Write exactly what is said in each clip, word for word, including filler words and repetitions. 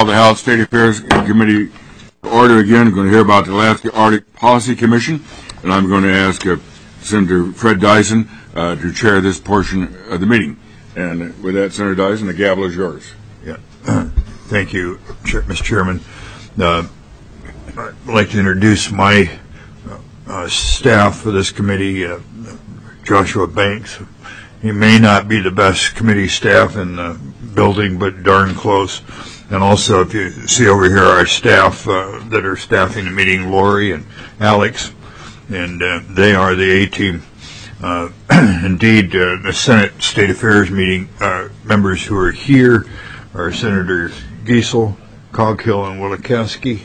The House State Affairs Committee order again. I'm going to hear about the Alaska Arctic Policy Commission, and I'm going to ask uh, Senator Fred Dyson uh, to chair this portion of the meeting. And with that, Senator Dyson, the gavel is yours. Yeah, uh, thank you, Mister Chairman. Uh, I'd like to introduce my uh, uh, staff for this committee. Uh, Joshua Banks. He may not be the best committee staff in the building, but darn close. And also, if you see over here, our staff uh, that are staffing the meeting, Lori and Alex, and uh, they are the A-team. Uh, indeed, uh, the Senate State Affairs meeting uh, members who are here are Senators Giesel, Coghill, and Wielechowski,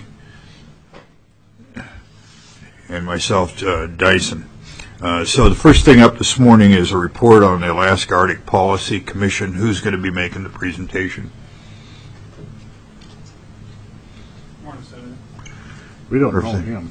and myself, uh, Dyson. Uh, so the first thing up this morning is a report on the Alaska Arctic Policy Commission. Who's going to be making the presentation? We don't know him.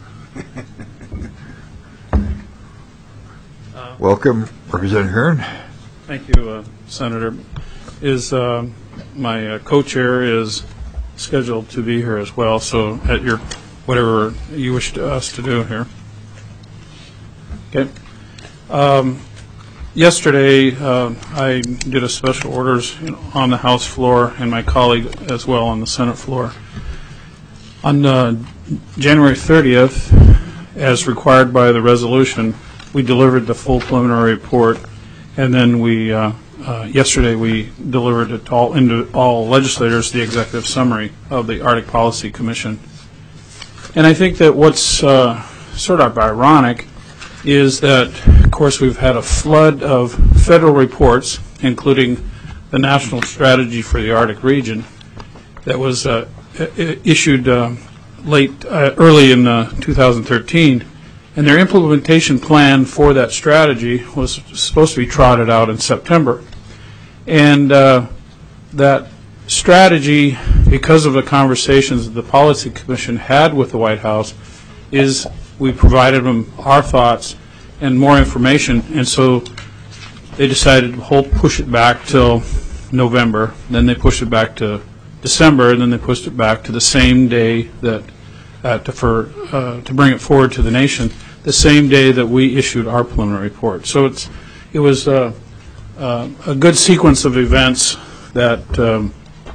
uh, Welcome, Representative Heron. Thank you, uh, Senator. Is uh, my uh, co-chair is scheduled to be here as well, so at your whatever you wish to, us to do here. Okay. Um, yesterday, uh, I did a special orders you know, on the House floor, and my colleague as well on the Senate floor. On uh, January thirtieth, as required by the resolution, we delivered the full preliminary report, and then we, uh, uh, yesterday, we delivered it to all, into all legislators the executive summary of the Arctic Policy Commission. And I think that what's uh, sort of ironic is that, of course, we've had a flood of federal reports, including the National Strategy for the Arctic Region, that was uh, issued uh, late, uh, early in uh, two thousand thirteen, and their implementation plan for that strategy was supposed to be trotted out in September. And uh, that strategy, because of the conversations that the Policy Commission had with the White House, is we provided them our thoughts and more information, and so they decided to hold, push it back till November, then they pushed it back to December, and then they pushed it back to the same day that uh, to, for, uh, to bring it forward to the nation, the same day that we issued our preliminary report. So it's it was uh, uh, a good sequence of events that, um,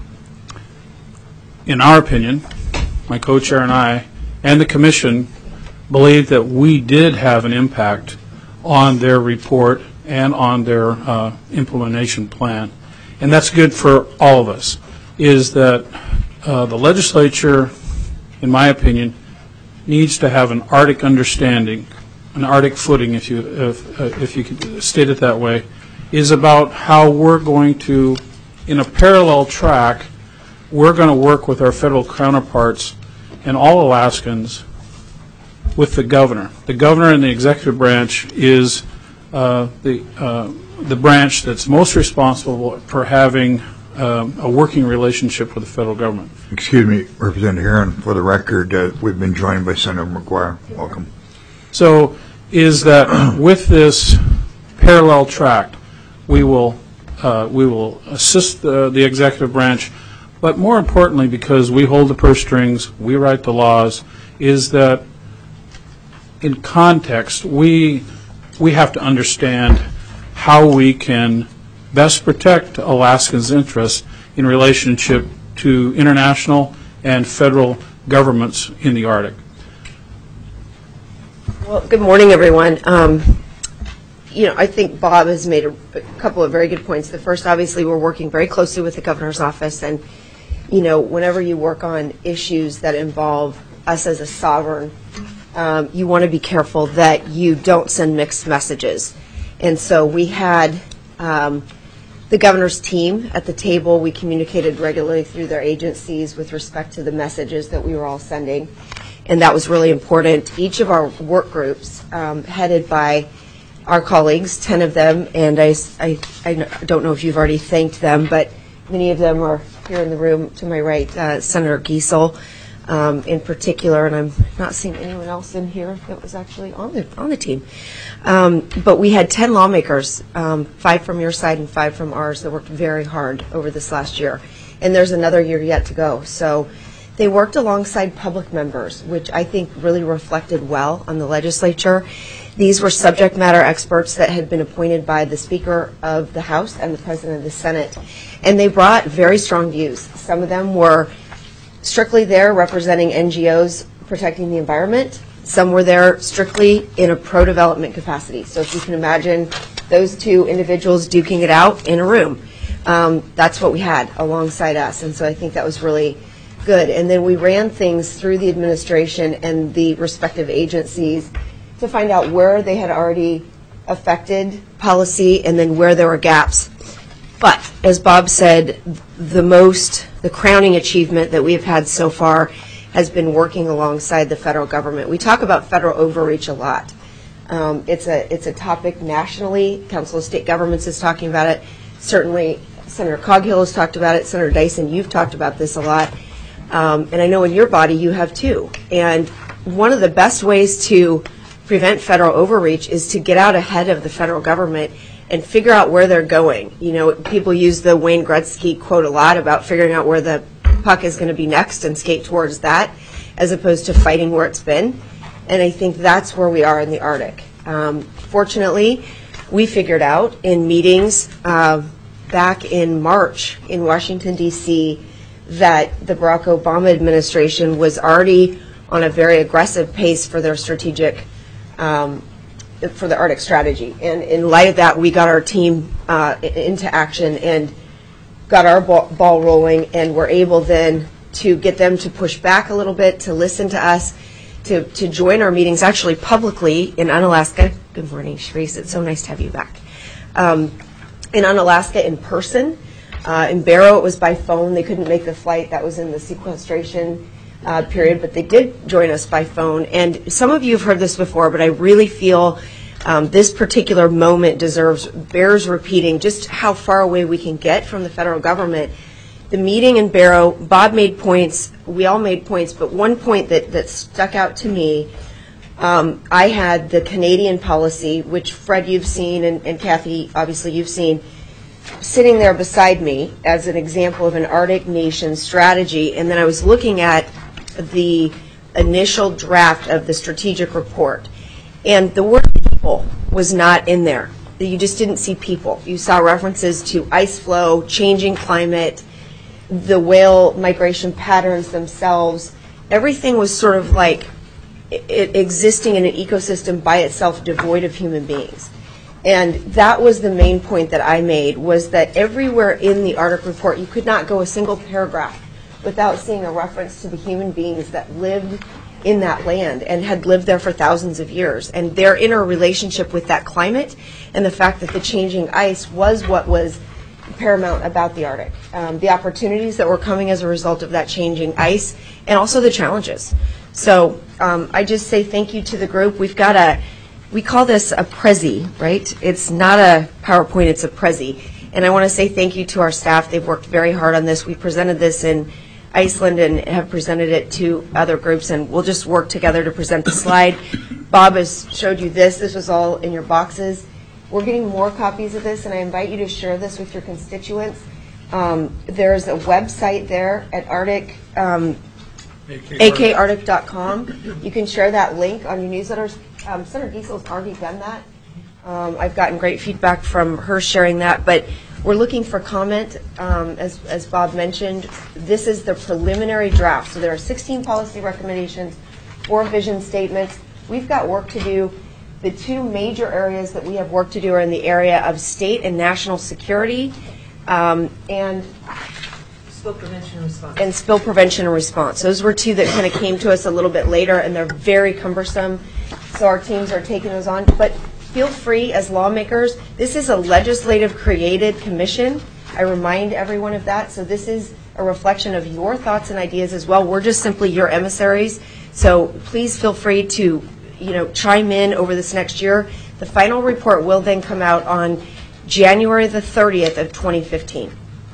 in our opinion, my co-chair and I, and the Commission, believe that we did have an impact on their report and on their uh, implementation plan. And that's good for all of us. Is that uh, the legislature, in my opinion, needs to have an Arctic understanding, an Arctic footing, if you if, uh, if you could state it that way, is about how we're going to, in a parallel track, we're going to work with our federal counterparts and all Alaskans with the governor. The governor in the executive branch is uh, the uh, the branch that's most responsible for having Um, a working relationship with the federal government. Excuse me, Representative Heron, for the record, uh, we've been joined by Senator McGuire. Welcome. So is that with this parallel track, we will uh, we will assist the, the executive branch, but more importantly, because we hold the purse strings, we write the laws, is that in context, we we have to understand how we can best protect Alaskans' interests in relationship to international and federal governments in the Arctic. Well, good morning, everyone. Um, you know, I think Bob has made a, a couple of very good points. The first, obviously, we're working very closely with the governor's office, and, you know, whenever you work on issues that involve us as a sovereign, um, you want to be careful that you don't send mixed messages. And so we had um, the governor's team at the table. We communicated regularly through their agencies with respect to the messages that we were all sending, and that was really important. Each of our work groups, um, headed by our colleagues, ten of them, and I, I, I don't know if you've already thanked them, but many of them are here in the room to my right, uh, Senator Giesel um, in particular, and I'm not seeing anyone else in here that was actually on the, on the team. Um, but we had ten lawmakers, um, five from your side and five from ours, that worked very hard over this last year. and there's another year yet to go. So they worked alongside public members, which I think really reflected well on the legislature. These were subject matter experts that had been appointed by the Speaker of the House and the President of the Senate, and they brought very strong views. Some of them were strictly there representing N G Os protecting the environment. Some were there strictly in a pro-development capacity. So if you can imagine those two individuals duking it out in a room, um, that's what we had alongside us. And so I think that was really good. And then we ran things through the administration and the respective agencies to find out where they had already affected policy and then where there were gaps. But as Bob said, the most, the crowning achievement that we've had so far has been working alongside the federal government. We talk about federal overreach a lot. Um, it's a it's a topic nationally. Council of State Governments is talking about it. Certainly, Senator Coghill has talked about it. Senator Dyson, you've talked about this a lot. Um, and I know in your body you have too. And one of the best ways to prevent federal overreach is to get out ahead of the federal government and figure out where they're going. You know, people use the Wayne Gretzky quote a lot about figuring out where the puck is going to be next and skate towards that, as opposed to fighting where it's been. And I think that's where we are in the Arctic. Um, fortunately, we figured out in meetings uh, back in March in Washington, D C, that the Barack Obama administration was already on a very aggressive pace for their strategic, um, for the Arctic strategy. And in light of that, we got our team uh, into action and got our ball, ball rolling, and were able then to get them to push back a little bit, to listen to us, to, to join our meetings actually publicly in Unalaska. Good morning, Sharice. It's so nice to have you back. Um, in Unalaska in person. Uh, in Barrow, it was by phone. They couldn't make the flight. That was in the sequestration uh, period, but they did join us by phone. And some of you have heard this before, but I really feel Um, this particular moment deserves, bears repeating just how far away we can get from the federal government. The meeting in Barrow, Bob made points, we all made points, but one point that, that stuck out to me, um, I had the Canadian policy, which Fred, you've seen, and, and Kathy, obviously you've seen, sitting there beside me as an example of an Arctic nation strategy. And then I was looking at the initial draft of the strategic report. And the word people was not in there. You just didn't see people. You saw references to ice flow, changing climate, the whale migration patterns themselves. Everything was sort of like it existing in an ecosystem by itself, devoid of human beings. And that was the main point that I made, was that everywhere in the Arctic report, you could not go a single paragraph without seeing a reference to the human beings that lived in that land and had lived there for thousands of years, and their interrelationship with that climate and the fact that the changing ice was what was paramount about the Arctic. Um, the opportunities that were coming as a result of that changing ice, and also the challenges. So um, I just say thank you to the group. We've got a, we call this a Prezi, right? It's not a PowerPoint, it's a Prezi. And I want to say thank you to our staff. They've worked very hard on this. We presented this in Iceland and have presented it to other groups, and we'll just work together to present the slide. Bob has showed you this. This was all in your boxes. We're getting more copies of this, and I invite you to share this with your constituents. Um, there's a website there at Arctic, um, A K arctic dot com. You can share that link on your newsletters. Um, Senator Giesel's already done that. Um, I've gotten great feedback from her sharing that, but we're looking for comment, um, as, as Bob mentioned. This is the preliminary draft. So there are sixteen policy recommendations, four vision statements. We've got work to do. The two major areas that we have work to do are in the area of state and national security, um, and Spill prevention and response. And spill prevention and response. Those were two that kind of came to us a little bit later, and they're very cumbersome. So our teams are taking those on. But feel free, as lawmakers, this is a legislative created commission. I remind everyone of that. So this is a reflection of your thoughts and ideas as well. We're just simply your emissaries. So please feel free to, you know, chime in over this next year. The final report will then come out on January the thirtieth of twenty fifteen.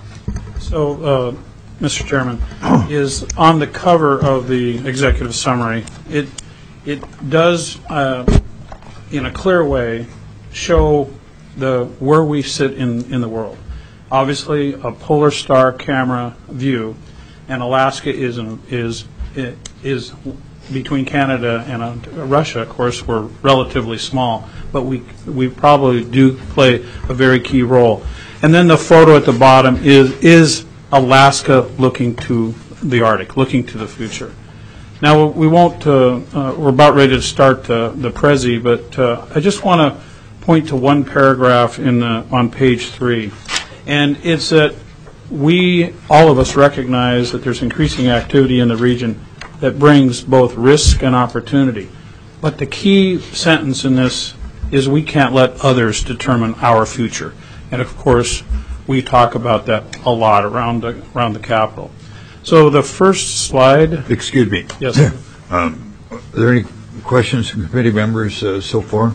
So, uh, Mister Chairman, is on the cover of the executive summary, it it does, uh, in a clear way, show the where we sit in, in the world. obviously a polar star camera view, and Alaska is an, is is between Canada and uh, Russia. Of course, we're relatively small, but we we probably do play a very key role. And then the photo at the bottom is is Alaska looking to the Arctic, looking to the future. Now we won't. Uh, uh, we're about ready to start uh, the Prezi, but uh, I just want to point to one paragraph in the, on page three, and it's that we, all of us, recognize that there's increasing activity in the region that brings both risk and opportunity. But the key sentence in this is we can't let others determine our future. And of course, we talk about that a lot around the, around the Capitol. So the first slide. Excuse me. Yes. Um, are there any questions from committee members uh, so far?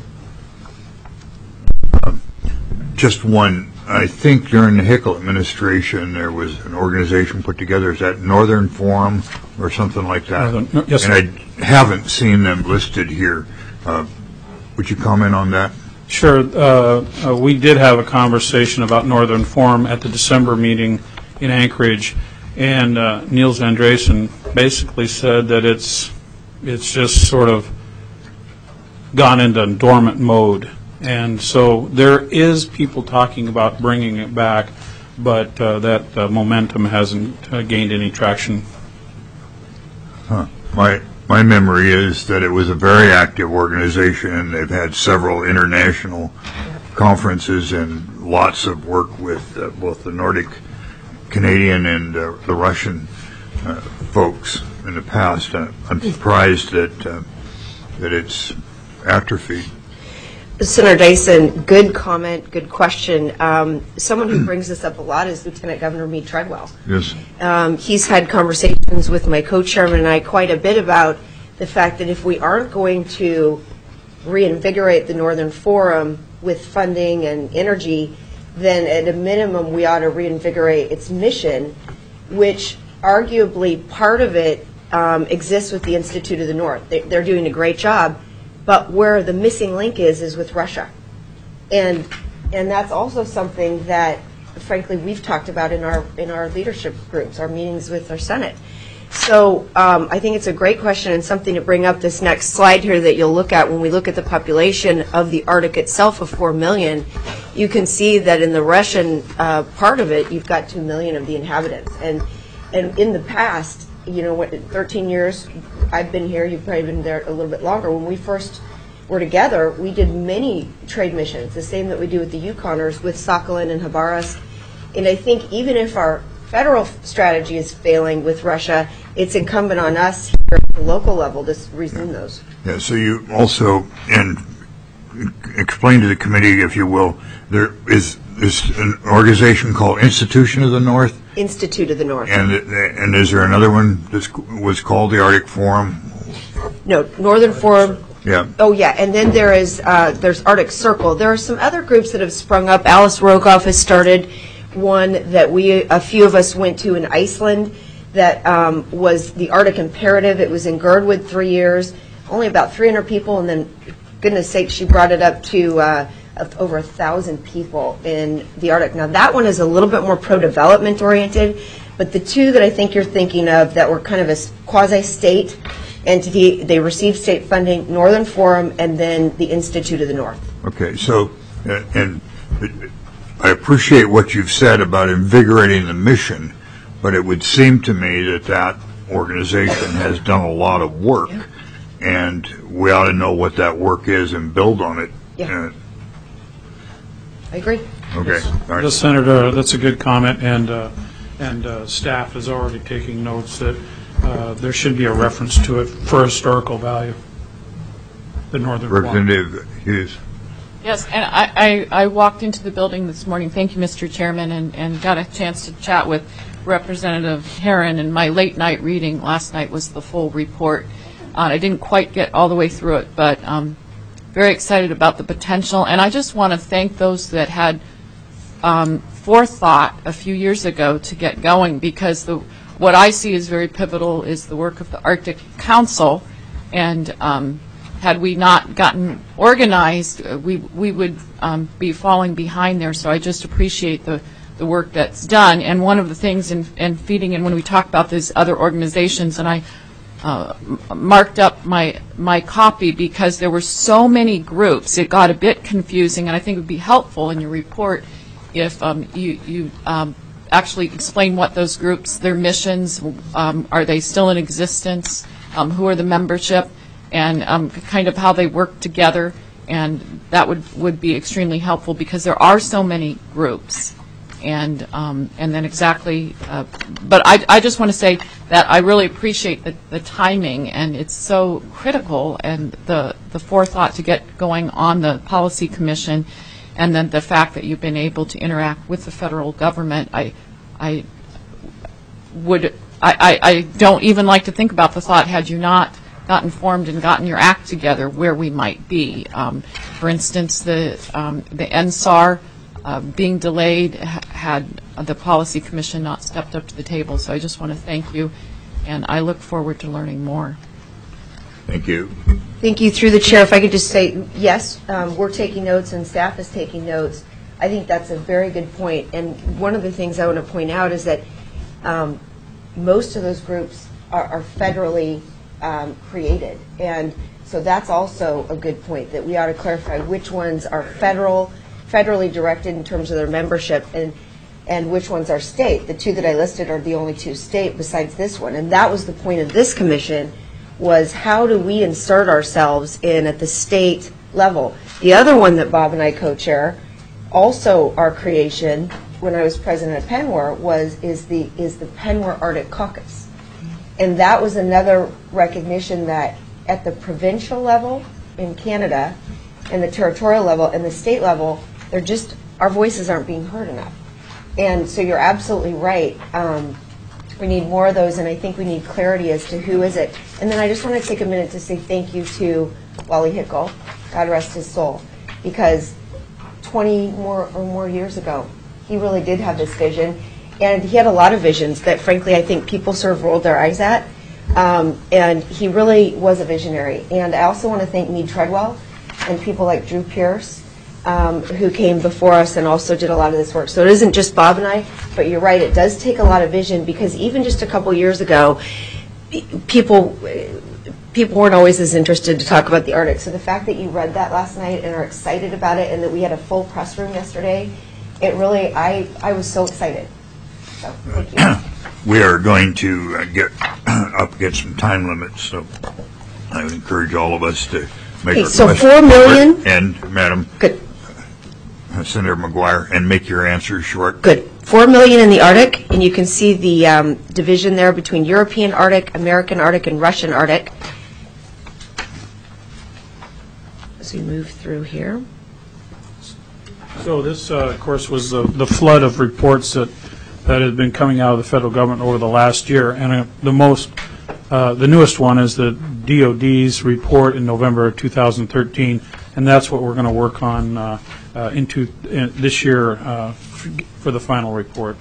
Um, just one. I think during the Hickel administration there was an organization put together. Is that Northern Forum or something like that? Northern, no, yes, and I haven't seen them listed here. Uh, would you comment on that? Sure. Uh, uh, we did have a conversation about Northern Forum at the December meeting in Anchorage, and uh, Niels Andresen basically said that it's it's just sort of gone into dormant mode. And so there is people talking about bringing it back, but uh, that uh, momentum hasn't uh, gained any traction. Huh. My my memory is that it was a very active organization. They've had several international conferences and lots of work with uh, both the Nordic, Canadian, and uh, the Russian uh, folks in the past. Uh, I'm surprised that uh, that it's atrophied. Senator Dyson, good comment, good question. Um, someone who brings this up a lot is Lieutenant Governor Meade Treadwell. Yes. Um, he's had conversations with my co-chairman and I quite a bit about the fact that if we aren't going to reinvigorate the Northern Forum with funding and energy, then at a minimum we ought to reinvigorate its mission, which arguably part of it um, exists with the Institute of the North. They, they're doing a great job. But where the missing link is, is with Russia. And and that's also something that, frankly, we've talked about in our in our leadership groups, our meetings with our Senate. So um, I think it's a great question and something to bring up. This next slide here that you'll look at when we look at the population of the Arctic itself of four million, you can see that in the Russian uh, part of it, you've got two million of the inhabitants. And and in the past, you know, what, thirteen years I've been here, you've probably been there a little bit longer. When we first were together, we did many trade missions, the same that we do with the Yukoners, with Sakhalin and Khabarovsk. And I think even if our federal strategy is failing with Russia, it's incumbent on us here at the local level to resume those. Yeah, so you also, and explain to the committee, if you will, there is, is an organization called Institution of the North? Institute of the North. And and is there another one that was called the Arctic Forum? No, Northern Forum. Yeah. Oh, yeah, and then there is uh, there's Arctic Circle. There are some other groups that have sprung up. Alice Rogoff has started one that we, a few of us went to in Iceland that um, was the Arctic Imperative. It was in Girdwood three years, only about three hundred people, and then, goodness sake, she brought it up to uh, of over a thousand people in the Arctic. Now that one is a little bit more pro-development oriented, but the two that I think you're thinking of that were kind of a quasi-state entity, they received state funding, Northern Forum, and then the Institute of the North. Okay, so, uh, and I appreciate what you've said about invigorating the mission, but it would seem to me that that organization has done a lot of work, yeah. And we ought to know what that work is and build on it. Yeah. Uh, I agree. Okay. Yes. All right. Yes, Senator, that's a good comment, and uh, and uh, staff is already taking notes that uh, there should be a reference to it for historical value. The Northern Forum. Representative Hughes. Yes, and I, I, I walked into the building this morning, thank you, Mister Chairman, and, and got a chance to chat with Representative Herron, and my late night reading last night was the full report. Uh, I didn't quite get all the way through it, but um, very excited about the potential. And I just want to thank those that had um, forethought a few years ago to get going, because the what I see as very pivotal is the work of the Arctic Council, and um, had we not gotten organized, we we would um, be falling behind there. So I just appreciate the the work that's done. And one of the things in, in feeding in when we talk about these other organizations, and I uh, marked up my my copy because there were so many groups, it got a bit confusing, and I think it would be helpful in your report if um, you, you um, actually explain what those groups, their missions, um, are they still in existence, um, who are the membership, and um, kind of how they work together. And that would, would be extremely helpful because there are so many groups. And um, and then exactly, uh, but I, I just want to say that I really appreciate the, the timing, and it's so critical, and the, the forethought to get going on the policy commission, and then the fact that you've been able to interact with the federal government. I I would I, I, I don't even like to think about the thought, had you not gotten formed and gotten your act together, where we might be. Um, for instance, the um, the N S A R uh, being delayed ha had the Policy Commission not stepped up to the table. So I just want to thank you, and I look forward to learning more. Thank you. Thank you. Through the chair, if I could just say, yes, um, we're taking notes and staff is taking notes. I think that's a very good point. And one of the things I want to point out is that um, most of those groups are, are federally um, created. And so that's also a good point, that we ought to clarify which ones are federal, federally directed in terms of their membership, and and which ones are state. The two that I listed are the only two state besides this one. And that was the point of this commission, was how do we insert ourselves in at the state level. The other one that Bob and I co-chair, also our creation when I was president of Penwar, was is the is the Penwar Arctic Caucus. And that was another recognition that at the provincial level in Canada and the territorial level and the state level, they're just, our voices aren't being heard enough. And so you're absolutely right. Um, we need more of those, and I think we need clarity as to who is it. And then I just want to take a minute to say thank you to Wally Hickle, God rest his soul, because twenty more or more years ago, he really did have this vision, and he had a lot of visions that, frankly, I think people sort of rolled their eyes at. Um, and he really was a visionary. And I also want to thank Meade Treadwell and people like Drew Pierce, um, who came before us and also did a lot of this work. So it isn't just Bob and I, but you're right, it does take a lot of vision, because even just a couple years ago, people people weren't always as interested to talk about the Arctic. So the fact that you read that last night and are excited about it, and that we had a full press room yesterday, it really, I, I was so excited. So thank you. We are going to uh, get up against some time limits, so I would encourage all of us to make Okay, our so questions four million? short. And, Madam Good. uh, Senator McGuire, and make your answers short. Good. Four million in the Arctic, and you can see the um, division there between European Arctic, American Arctic, and Russian Arctic. As we move through here. So this, uh, of course, was the, the flood of reports that, that had been coming out of the federal government over the last year. And uh, the most, uh, the newest one is the D O D's report in November of two thousand thirteen, and that's what we're going to work on uh, uh, into in this year uh, for the final report.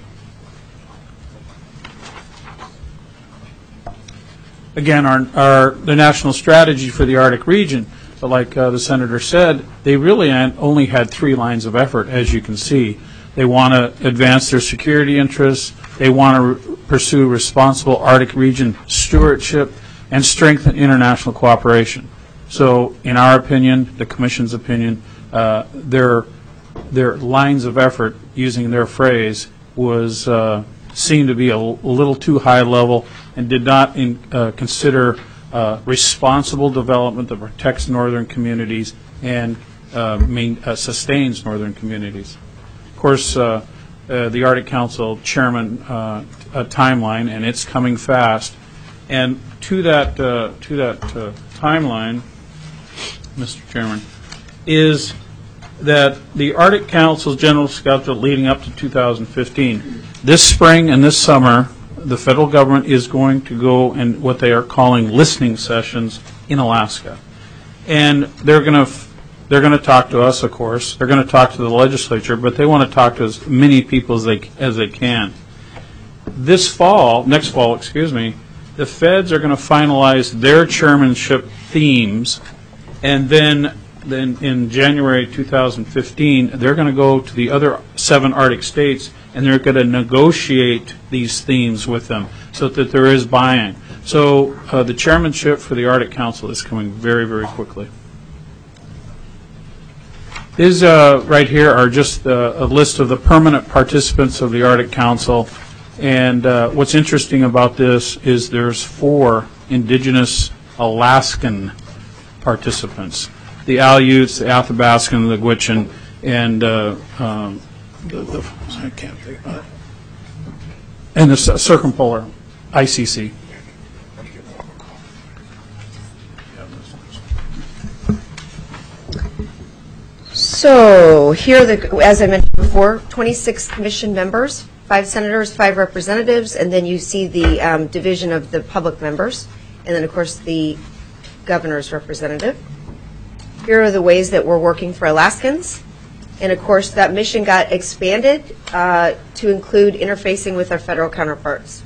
Again, our, our the national strategy for the Arctic region, but like uh, the Senator said, they really only had three lines of effort, as you can see. They want to advance their security interests, they want to re pursue responsible Arctic region stewardship, and strengthen international cooperation. So in our opinion, the Commission's opinion, uh, their, their lines of effort, using their phrase, was uh, seemed to be a, a little too high level, and did not in, uh, consider uh, responsible development that protects northern communities and uh, main, uh, sustains northern communities. Of course, uh, uh, the Arctic Council chairman uh, a timeline, and it's coming fast. And to that uh, to that uh, timeline, Mister Chairman, is that the Arctic Council's general schedule leading up to two thousand fifteen. This spring and this summer, the federal government is going to go in what they are calling listening sessions in Alaska, and they're going to they're going to talk to us, of course. They're going to talk to the legislature, but they want to talk to as many people as they as they can. This fall, next fall, excuse me, the feds are going to finalize their chairmanship themes, and then then in January two thousand fifteen, they're going to go to the other seven Arctic states, and they're going to negotiate these themes with them so that there is buy-in. So uh, the chairmanship for the Arctic Council is coming very, very quickly. These uh, right here are just uh, a list of the permanent participants of the Arctic Council. And uh, what's interesting about this is there's four indigenous Alaskan participants: the Aleuts, the Athabaskan, the Gwich'in, and uh, um, the, the I can't think of it. And the circumpolar I C C. So here, are the, as I mentioned before, twenty-six commission members, five senators, five representatives, and then you see the um, division of the public members, and then, of course, the governor's representative. Here are the ways that we're working for Alaskans. And, of course, that mission got expanded uh, to include interfacing with our federal counterparts.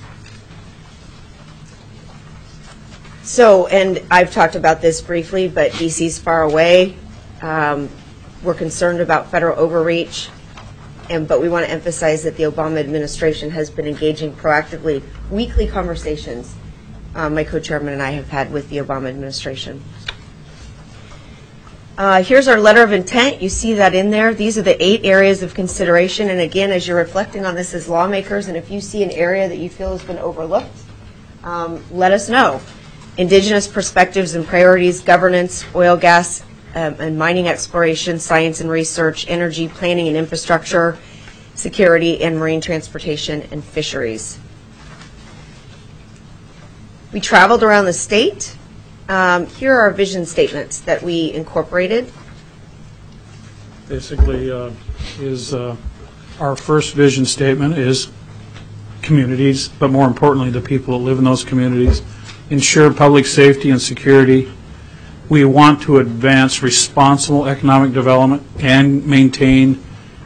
So, and I've talked about this briefly, but D C's far away. Um, we're concerned about federal overreach, and but we want to emphasize that the Obama administration has been engaging proactively weekly conversations um, my co-chairman and I have had with the Obama administration. Uh, here's our letter of intent. You see that in there. These are the eight areas of consideration. And again, as you're reflecting on this as lawmakers, and if you see an area that you feel has been overlooked, um, let us know. Indigenous perspectives and priorities, governance, oil, gas, um, and mining exploration, science and research, energy, planning and infrastructure, security, and marine transportation and fisheries. We traveled around the state. Um, here are our vision statements that we incorporated. Basically, uh, is uh, our first vision statement is communities, but more importantly, the people that live in those communities. Ensure public safety and security. We want to advance responsible economic development and maintain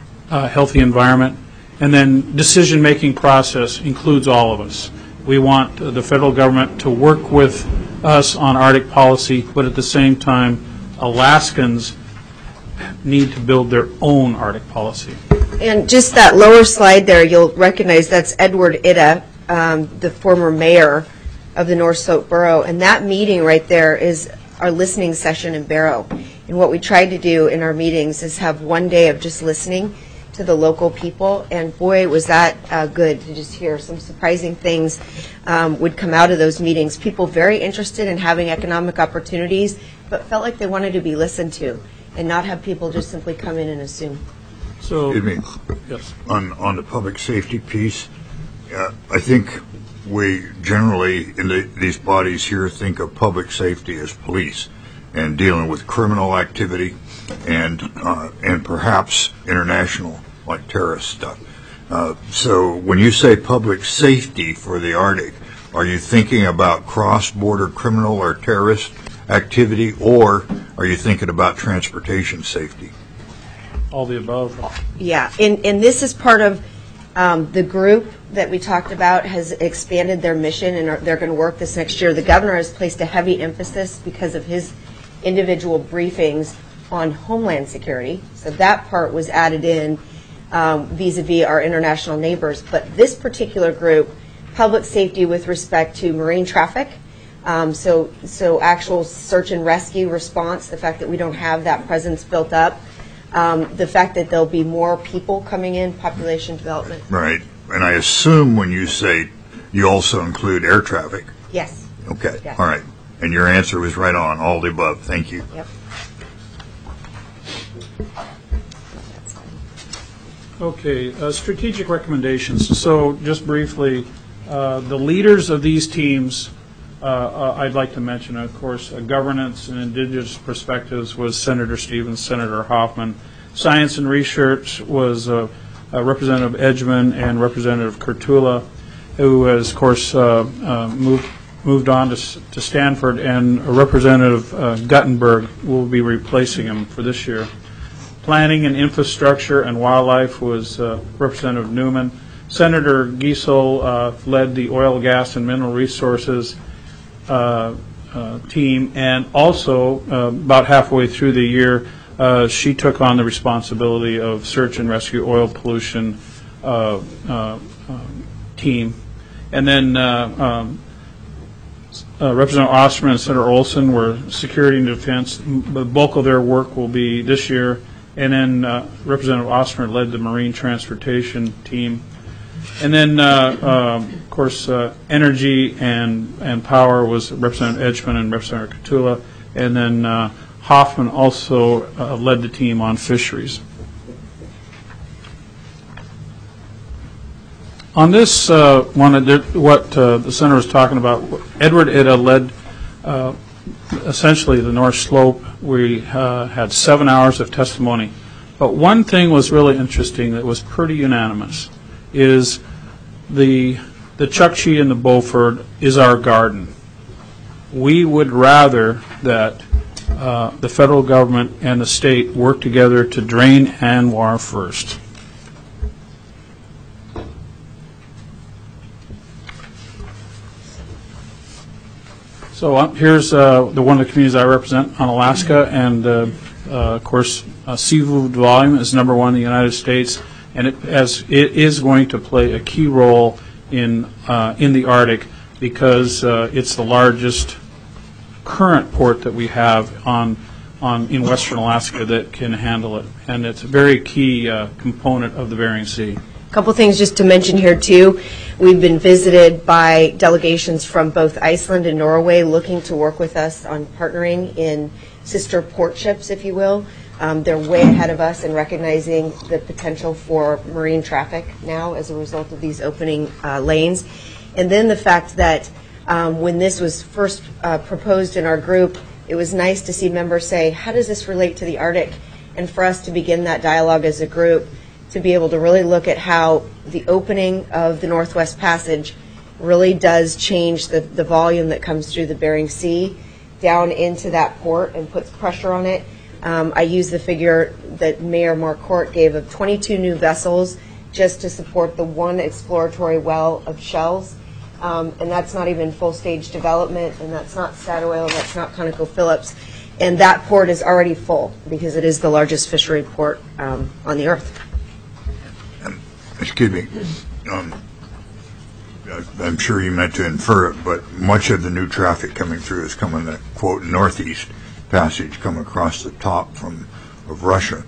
a healthy environment. And then decision-making process includes all of us. We want uh, the federal government to work with us on Arctic policy, but at the same time, Alaskans need to build their own Arctic policy. And just that lower slide there, you'll recognize that's Edward Ida, um, the former mayor of the North Slope Borough. And that meeting right there is our listening session in Barrow. And what we tried to do in our meetings is have one day of just listening to the local people, and boy, was that uh, good to just hear some surprising things um, would come out of those meetings. People very interested in having economic opportunities, but felt like they wanted to be listened to and not have people just simply come in and assume. So, Excuse me. yes. On, on the public safety piece, uh, I think we generally in the, these bodies here think of public safety as police and dealing with criminal activity and uh, and perhaps international, like terrorist stuff. Uh, so when you say public safety for the Arctic, are you thinking about cross-border criminal or terrorist activity, or are you thinking about transportation safety? All the above. Yeah, and, and this is part of um, the group that we talked about has expanded their mission, and are, they're going to work this next year. The governor has placed a heavy emphasis because of his individual briefings on homeland security. So that part was added in um, vis-a-vis our international neighbors. But this particular group, public safety with respect to marine traffic, um, so so actual search and rescue response, the fact that we don't have that presence built up, um, the fact that there'll be more people coming in, population development. Right. And I assume when you say you also include air traffic. Yes. Okay. Yes. All right. And your answer was right on, all the above. Thank you. Yep. Okay, uh, strategic recommendations. So just briefly, uh, the leaders of these teams, uh, uh, I'd like to mention, of course, uh, governance and indigenous perspectives was Senator Stevens, Senator Hoffman. Science and research was uh, uh, Representative Edgman and Representative Kurtula, who has, of course, uh, uh, moved moved on to, to Stanford, and Representative uh, Guttenberg will be replacing him for this year. Planning and infrastructure and wildlife was uh, Representative Newman. Senator Giesel uh, led the oil, gas, and mineral resources. Uh, uh, team, and also uh, about halfway through the year, uh, she took on the responsibility of search and rescue oil pollution uh, uh, um, team. And then uh, um, uh, Representative Osterman and Senator Olson were security and defense. The bulk of their work will be this year. And then uh, Representative Osterman led the marine transportation team. And then, uh, um, of course, uh, energy and, and power was Representative Edgman and Representative Catula. And then uh, Hoffman also uh, led the team on fisheries. On this uh, one, what uh, the senator was talking about, Edward Ida led uh, essentially the North Slope. We uh, had seven hours of testimony. But one thing was really interesting that was pretty unanimous, is the, the Chukchi and the Beaufort is our garden. We would rather that uh, the federal government and the state work together to drain ANWR first. So uh, here's uh, the one of the communities I represent on Alaska, and uh, uh, of course, uh, seafood volume is number one in the United States, and it, as it is going to play a key role in uh, in the Arctic because uh, it's the largest current port that we have on on in Western Alaska that can handle it, and it's a very key uh, component of the Bering Sea. A couple things just to mention here too. We've been visited by delegations from both Iceland and Norway looking to work with us on partnering in sister portships, if you will. Um, they're way ahead of us in recognizing the potential for marine traffic now as a result of these opening uh, lanes. And then the fact that um, when this was first uh, proposed in our group, it was nice to see members say, how does this relate to the Arctic? And for us to begin that dialogue as a group, to be able to really look at how the opening of the Northwest Passage really does change the, the volume that comes through the Bering Sea down into that port and puts pressure on it. Um, I use the figure that Mayor Marquardt gave of twenty-two new vessels just to support the one exploratory well of Shell's. Um, and that's not even full stage development, and that's not Statoil, that's not ConocoPhillips. And that port is already full because it is the largest fishery port um, on the earth. Excuse me. Um, I'm sure you meant to infer it, but much of the new traffic coming through is coming the quote northeast passage, come across the top from of Russia.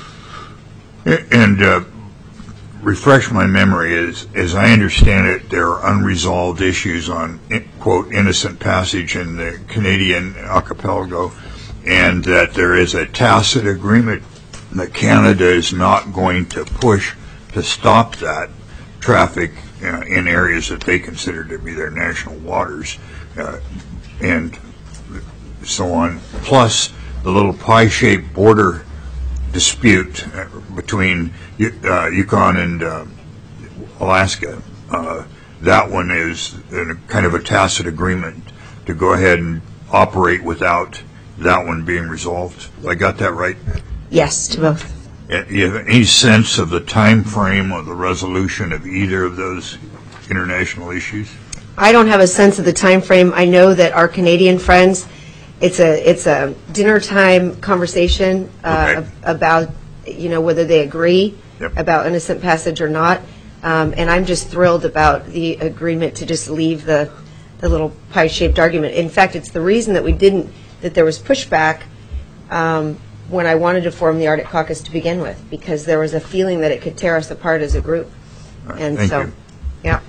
And uh, refresh my memory, as as I understand it, there are unresolved issues on quote innocent passage in the Canadian archipelago, and that there is a tacit agreement that Canada is not going to push to stop that traffic uh, in areas that they consider to be their national waters, uh, and so on. Plus, the little pie-shaped border dispute uh, between uh, Yukon and uh, Alaska. Uh, that one is a, kind of a tacit agreement to go ahead and operate without that one being resolved. I got that right? Yes, to both. You have any sense of the time frame of the resolution of either of those international issues? I don't have a sense of the time frame. I know that our Canadian friends, it's a it's a dinner time conversation uh, Okay. about you know whether they agree Yep. about innocent passage or not. Um, and I'm just thrilled about the agreement to just leave the the little pie-shaped argument. In fact, it's the reason that we didn't that there was pushback. Um, when I wanted to form the Arctic Caucus to begin with, because there was a feeling that it could tear us apart as a group. All right, And thank so, you. yeah.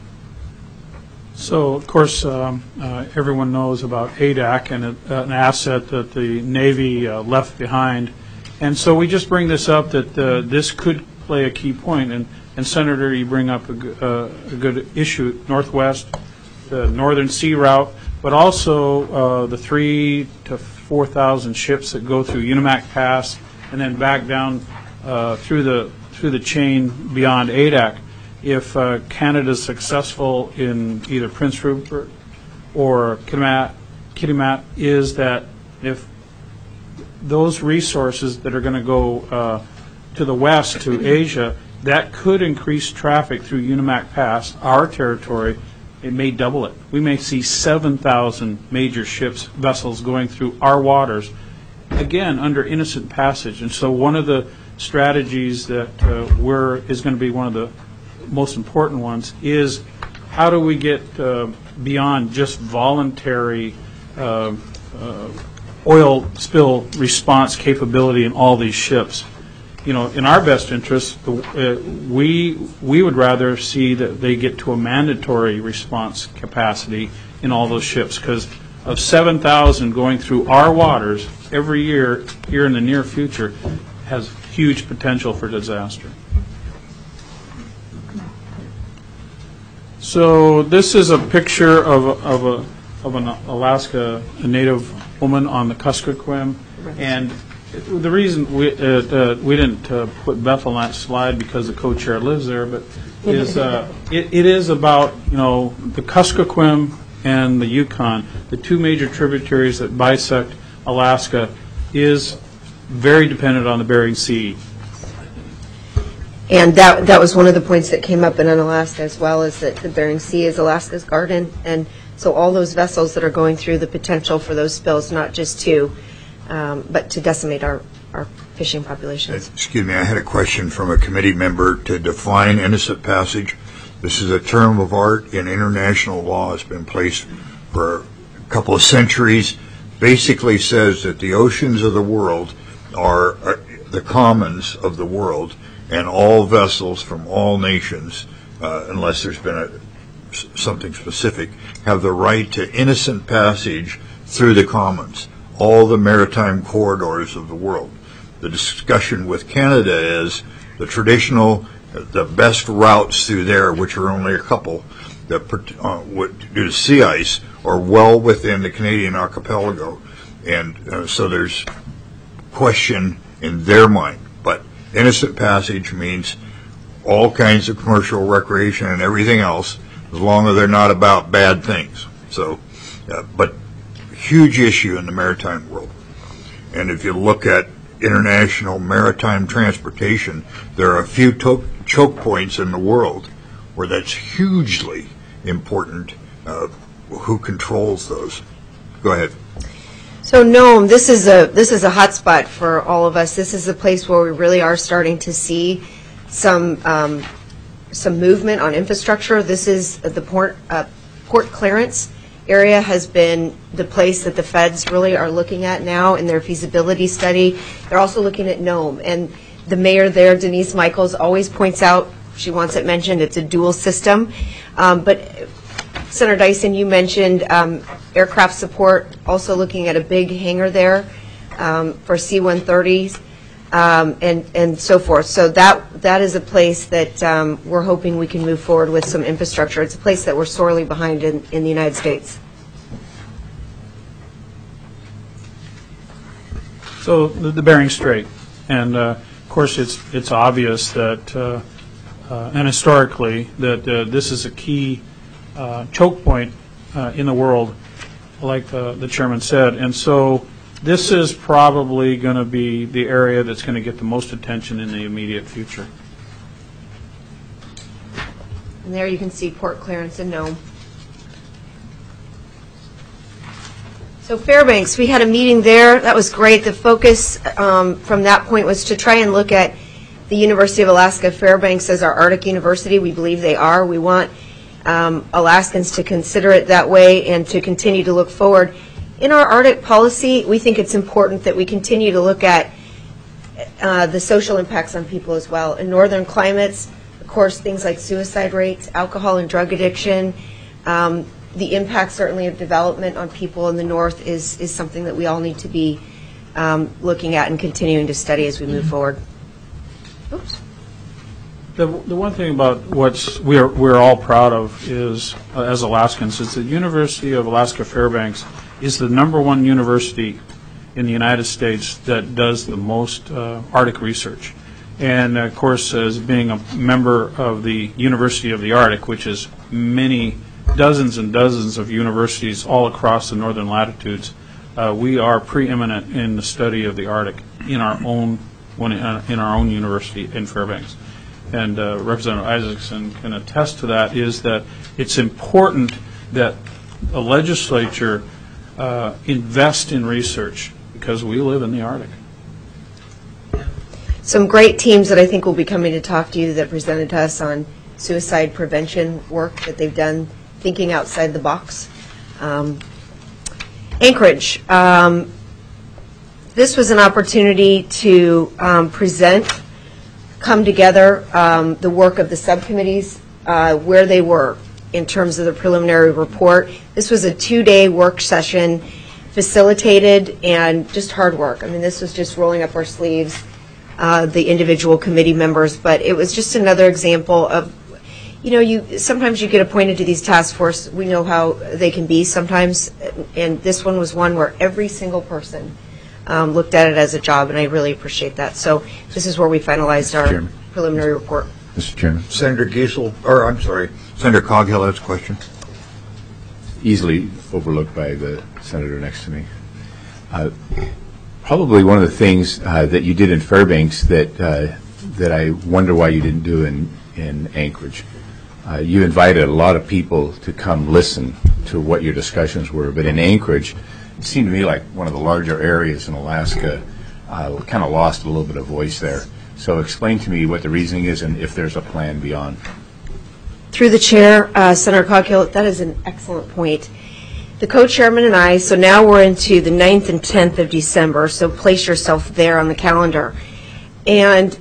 So, of course, um, uh, everyone knows about A D A C and a, an asset that the Navy uh, left behind. And so we just bring this up that uh, this could play a key point. And, and Senator, you bring up a, g- uh, a good issue, Northwest, the Northern Sea Route, but also uh, the three to four thousand ships that go through Unimak Pass and then back down uh, through the through the chain beyond A D A C. If uh, Canada is successful in either Prince Rupert or Kitimat, Kitimat, is that if those resources that are going to go uh, to the west to Asia, that could increase traffic through Unimak Pass, our territory, it may double it. We may see seven thousand major ships, vessels going through our waters, again, under innocent passage. And so one of the strategies that uh, we're, is going to be one of the most important ones is how do we get uh, beyond just voluntary uh, uh, oil spill response capability in all these ships. You know, in our best interest, uh, we we would rather see that they get to a mandatory response capacity in all those ships, because of seven thousand going through our waters every year here in the near future has huge potential for disaster. So this is a picture of a, of a of an Alaska Native woman on the Kuskokwim, and the reason we uh, uh, we didn't uh, put Bethel on that slide because the co-chair lives there, but is uh, it, it is about, you know, the Kuskokwim and the Yukon, the two major tributaries that bisect Alaska, is very dependent on the Bering Sea. And that that was one of the points that came up in Alaska as well, is that the Bering Sea is Alaska's garden, and so all those vessels that are going through, the potential for those spills, not just to, um, but to decimate our, our fishing populations. Excuse me, I had a question from a committee member to define innocent passage. This is a term of art in international law. It's been placed for a couple of centuries. Basically says that the oceans of the world are uh, the commons of the world, and all vessels from all nations, uh, unless there's been a, something specific, have the right to innocent passage through the commons, all the maritime corridors of the world. The discussion with Canada is the traditional, the best routes through there, which are only a couple, that uh, due to sea ice, are well within the Canadian archipelago. And uh, so there's question in their mind. But innocent passage means all kinds of commercial recreation and everything else, as long as they're not about bad things. So, uh, but huge issue in the maritime world. And if you look at international maritime transportation, there are a few to- choke points in the world where that's hugely important. Uh, who controls those? Go ahead. So Nome, this is a this is a hot spot for all of us. This is a place where we really are starting to see some um, some movement on infrastructure. This is the port uh, Port Clarence area has been the place that the feds really are looking at now in their feasibility study. They're also looking at Nome, and the mayor there, Denise Michaels, always points out, she wants it mentioned, it's a dual system. Um, but Senator Dyson, you mentioned um, aircraft support, also looking at a big hangar there um, for C one thirties um, and, and so forth. So that that is a place that um, we're hoping we can move forward with some infrastructure. It's a place that we're sorely behind in, in the United States. So the, the Bering Strait, and uh, of course it's it's obvious that, uh, uh, and historically, that uh, this is a key Uh, choke point uh, in the world, like the, the chairman said. And so this is probably going to be the area that's going to get the most attention in the immediate future. And there you can see Port Clarence and Nome. So Fairbanks, we had a meeting there. That was great. The focus um, from that point was to try and look at the University of Alaska Fairbanks as our Arctic university. We believe they are. We want Um, Alaskans to consider it that way and to continue to look forward. In our Arctic policy, we think it's important that we continue to look at uh, the social impacts on people as well. In northern climates, of course, things like suicide rates, alcohol and drug addiction, um, the impact certainly of development on people in the north is, is something that we all need to be um, looking at and continuing to study as we move forward. Oops. The, the one thing about what's we're we're all proud of is, uh, as Alaskans, is the University of Alaska Fairbanks is the number one university in the United States that does the most uh, Arctic research. And of course, as being a member of the University of the Arctic, which is many dozens and dozens of universities all across the northern latitudes, uh, we are preeminent in the study of the Arctic in our own one in our own university in Fairbanks. and uh, Representative Isaacson can attest to that, is that it's important that the legislature uh, invest in research because we live in the Arctic. Some great teams that I think will be coming to talk to you that presented to us on suicide prevention work that they've done, thinking outside the box. Um, Anchorage. Um, this was an opportunity to um, present, come together, um, the work of the subcommittees, uh, where they were in terms of the preliminary report. This was a two-day work session, facilitated and just hard work. I mean, this was just rolling up our sleeves, uh, the individual committee members, but it was just another example of, you know, you sometimes you get appointed to these task force. We know how they can be sometimes, and this one was one where every single person um, looked at it as a job, and I really appreciate that. So this is where we finalized our Chairman. preliminary report. Mister Chairman. Senator Giesel, or I'm sorry, Senator Coghill has a question. Easily overlooked by the senator next to me. Uh, probably one of the things uh, that you did in Fairbanks that uh, that I wonder why you didn't do in, in Anchorage. Uh, you invited a lot of people to come listen to what your discussions were, but in Anchorage, it seemed to me like one of the larger areas in Alaska uh, kind of lost a little bit of voice there. So explain to me what the reasoning is and if there's a plan beyond. Through the chair, uh, Senator Coghill, that is an excellent point. The co-chairman and I, so now we're into the ninth and tenth of December, so place yourself there on the calendar. And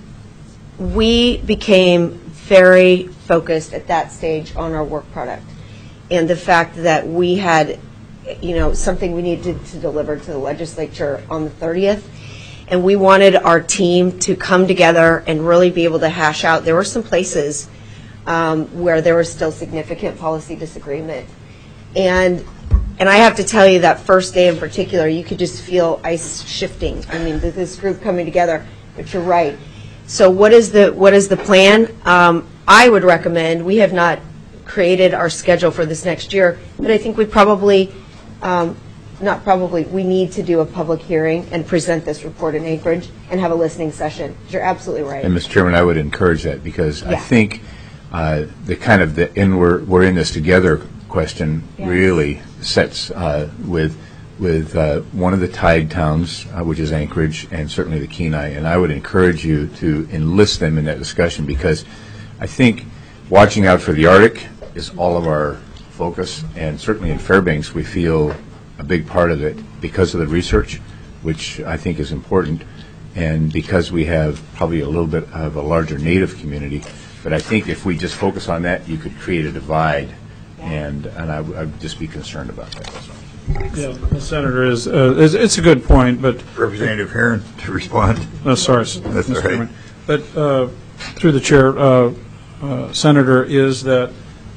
we became very focused at that stage on our work product and the fact that we had, you know, something we needed to deliver to the legislature on the thirtieth. And we wanted our team to come together and really be able to hash out. There were some places um, where there was still significant policy disagreement. And and I have to tell you that first day in particular, you could just feel ice shifting. I mean, this group coming together, but you're right. So what is the what is the plan? Um, I would recommend, we have not created our schedule for this next year, but I think we probably, um, not probably, we need to do a public hearing and present this report in Anchorage and have a listening session. You're absolutely right. And Mister Chairman, I would encourage that because Yeah. I think uh, the kind of the in we're, we're in this together question Yes. really sets uh, with with uh, one of the tied towns, uh, which is Anchorage, and certainly the Kenai. And I would encourage you to enlist them in that discussion because I think watching out for the Arctic is all of our focus, and certainly in Fairbanks we feel a big part of it because of the research, which I think is important, and because we have probably a little bit of a larger Native community. But I think if we just focus on that, you could create a divide, and and I would I'd just be concerned about that. That's all. Yeah, the senator is, uh, is, it's a good point, but, Representative Herron to respond. uh, sorry, s- That's Mister all right. Chairman. But uh, through the chair, uh, uh, Senator, is that,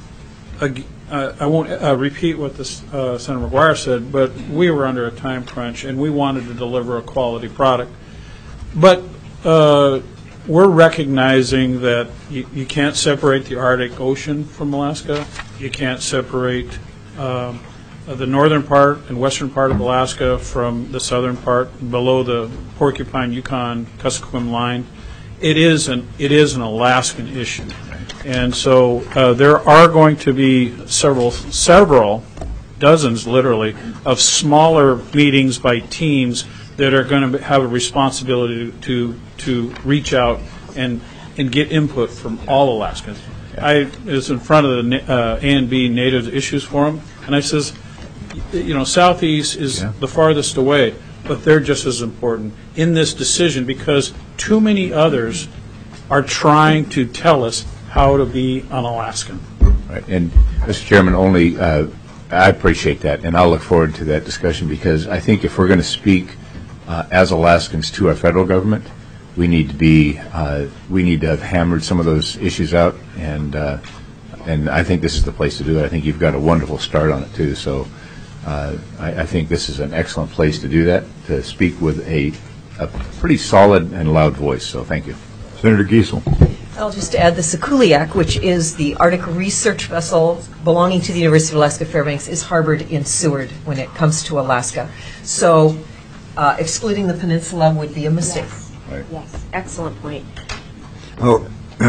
ag- uh, I won't uh, repeat what this, uh, Senator McGuire said, but we were under a time crunch and we wanted to deliver a quality product. But uh, we're recognizing that you, you can't separate the Arctic Ocean from Alaska. You can't separate um, uh, the northern part and western part of Alaska from the southern part below the Porcupine, Yukon, Kuskokwim line. It is an it is an Alaskan issue, and so uh, there are going to be several several dozens, literally, of smaller meetings by teams that are going to have a responsibility to to reach out and and get input from all Alaskans. I was in front of the uh, A and B Native Issues Forum, and I says, you know, Southeast is Yeah. the farthest away, but they're just as important in this decision because too many others are trying to tell us how to be an Alaskan. Right. And, Mister Chairman, only uh, I appreciate that, and I'll look forward to that discussion because I think if we're going to speak uh, as Alaskans to our federal government, we need to be uh, we need to have hammered some of those issues out, and uh, and I think this is the place to do it. I think you've got a wonderful start on it too. So uh, I, I think this is an excellent place to do that, to speak with a a pretty solid and loud voice. So thank you. Senator Giesel. I'll just add the Sikuliak, which is the Arctic research vessel belonging to the University of Alaska Fairbanks, is harbored in Seward when it comes to Alaska. So uh, excluding the peninsula would be a mistake. Yes, yes, excellent point. Oh, uh,